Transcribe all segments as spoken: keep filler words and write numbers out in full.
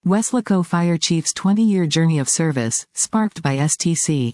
Weslaco Fire Chief's twenty-year journey of service, sparked by S T C.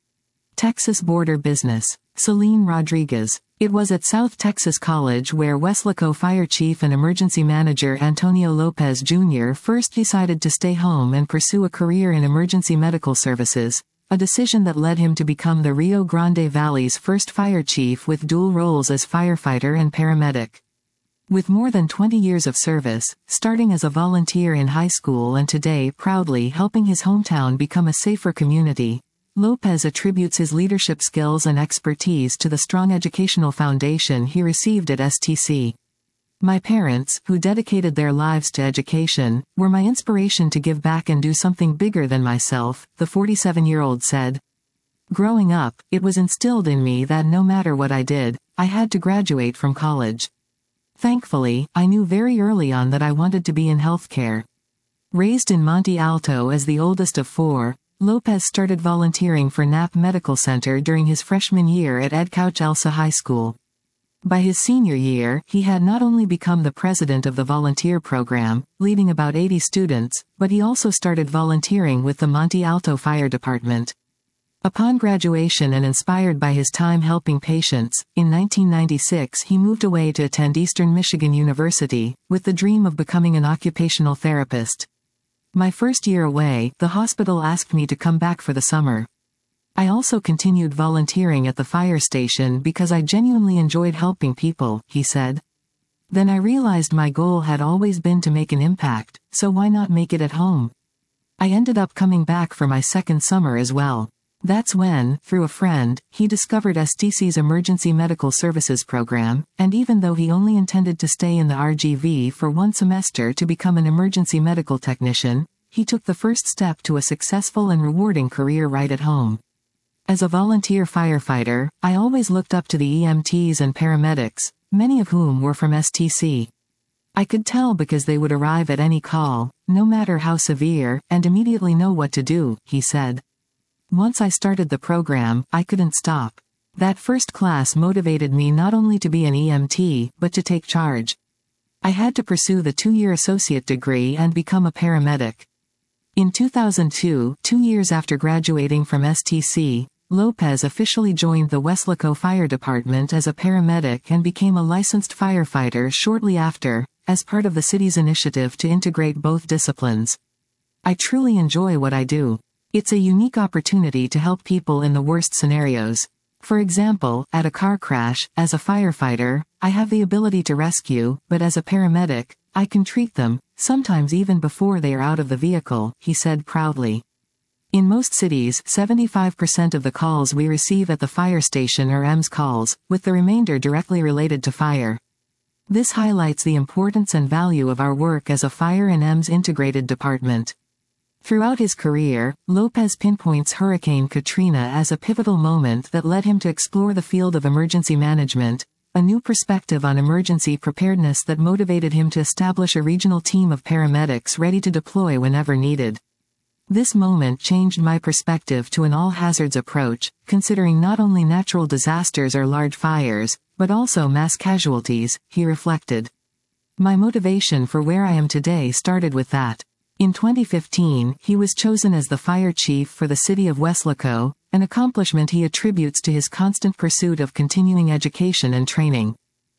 Texas Border Business. Celine Rodriguez. It was at South Texas College where Weslaco Fire Chief and Emergency Manager Antonio Lopez Junior first decided to stay home and pursue a career in emergency medical services, a decision that led him to become the Rio Grande Valley's first fire chief with dual roles as firefighter and paramedic. With more than twenty years of service, starting as a volunteer in high school and today proudly helping his hometown become a safer community, Lopez attributes his leadership skills and expertise to the strong educational foundation he received at S T C. My parents, who dedicated their lives to education, were my inspiration to give back and do something bigger than myself, the forty-seven-year-old said. Growing up, it was instilled in me that no matter what I did, I had to graduate from college. Thankfully, I knew very early on that I wanted to be in healthcare. Raised in Monte Alto as the oldest of four, Lopez started volunteering for N A P Medical Center during his freshman year at Edcouch Elsa High School. By his senior year, he had not only become the president of the volunteer program, leading about eighty students, but he also started volunteering with the Monte Alto Fire Department. Upon graduation and inspired by his time helping patients, in nineteen ninety-six he moved away to attend Eastern Michigan University, with the dream of becoming an occupational therapist. My first year away, the hospital asked me to come back for the summer. I also continued volunteering at the fire station because I genuinely enjoyed helping people, he said. Then I realized my goal had always been to make an impact, so why not make it at home? I ended up coming back for my second summer as well. That's when, through a friend, he discovered S T C's Emergency Medical Services program, and even though he only intended to stay in the R G V for one semester to become an emergency medical technician, he took the first step to a successful and rewarding career right at home. As a volunteer firefighter, I always looked up to the E M Ts and paramedics, many of whom were from S T C. I could tell because they would arrive at any call, no matter how severe, and immediately know what to do, he said. Once I started the program, I couldn't stop. That first class motivated me not only to be an E M T, but to take charge. I had to pursue the two-year associate degree and become a paramedic. In two thousand two, two years after graduating from S T C, Lopez officially joined the Weslaco Fire Department as a paramedic and became a licensed firefighter shortly after, as part of the city's initiative to integrate both disciplines. I truly enjoy what I do. It's a unique opportunity to help people in the worst scenarios. For example, at a car crash, as a firefighter, I have the ability to rescue, but as a paramedic, I can treat them, sometimes even before they are out of the vehicle, he said proudly. In most cities, seventy-five percent of the calls we receive at the fire station are E M S calls, with the remainder directly related to fire. This highlights the importance and value of our work as a fire and E M S integrated department. Throughout his career, Lopez pinpoints Hurricane Katrina as a pivotal moment that led him to explore the field of emergency management, a new perspective on emergency preparedness that motivated him to establish a regional team of paramedics ready to deploy whenever needed. This moment changed my perspective to an all-hazards approach, considering not only natural disasters or large fires, but also mass casualties, he reflected. My motivation for where I am today started with that. In twenty fifteen, he was chosen as the fire chief for the city of Weslaco, an accomplishment he attributes to his constant pursuit of continuing education and training.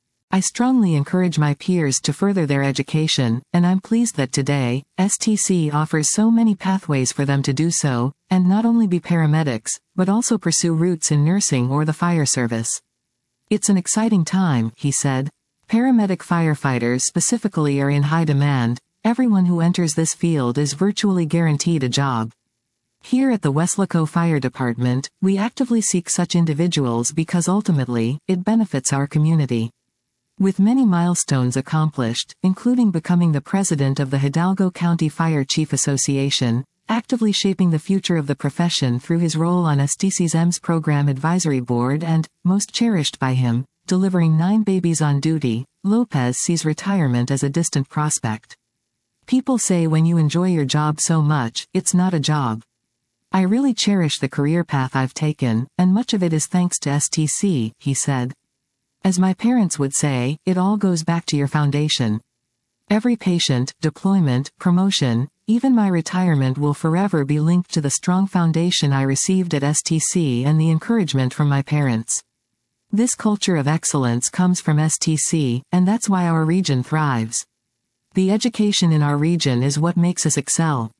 I strongly encourage my peers to further their education, and I'm pleased that today, S T C offers so many pathways for them to do so, and not only be paramedics, but also pursue routes in nursing or the fire service. It's an exciting time, he said. Paramedic firefighters specifically are in high demand. Everyone who enters this field is virtually guaranteed a job. Here at the Weslaco Fire Department, we actively seek such individuals because ultimately, it benefits our community. With many milestones accomplished, including becoming the president of the Hidalgo County Fire Chief Association, actively shaping the future of the profession through his role on S T C's E M S Program Advisory Board and, most cherished by him, delivering nine babies on duty, Lopez sees retirement as a distant prospect. People say when you enjoy your job so much, it's not a job. I really cherish the career path I've taken, and much of it is thanks to S T C, he said. As my parents would say, it all goes back to your foundation. Every patient, deployment, promotion, Even my retirement will forever be linked to the strong foundation I received at S T C and the encouragement from my parents. This culture of excellence comes from S T C, and that's why our region thrives. The education in our region is what makes us excel.